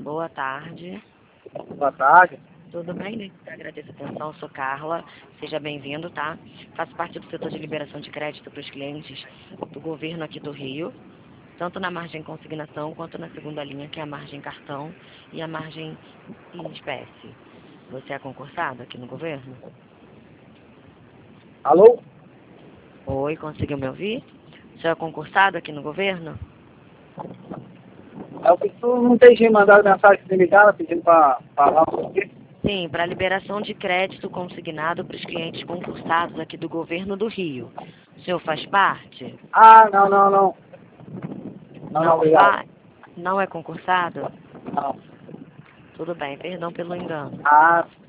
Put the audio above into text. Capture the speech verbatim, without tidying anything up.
Boa tarde. Boa tarde. Tudo bem? Agradeço a atenção. Eu sou Carla. Seja bem-vindo, tá? Faço parte do setor de liberação de crédito para os clientes do governo aqui do Rio, tanto na margem consignação quanto na segunda linha, que é a margem cartão e a margem em espécie. Você é concursado aqui no governo? Alô? Oi, conseguiu me ouvir? Você é concursado aqui no governo? É o que tu não tem gente mandado mensagem de ligada pedindo para falar um pouquinho? Sim, para liberação de crédito consignado para os clientes concursados aqui do governo do Rio. O senhor faz parte? Ah, não, não, não. Não, não, obrigado. faz? Não é concursado? Não. Tudo bem, perdão pelo engano. Ah,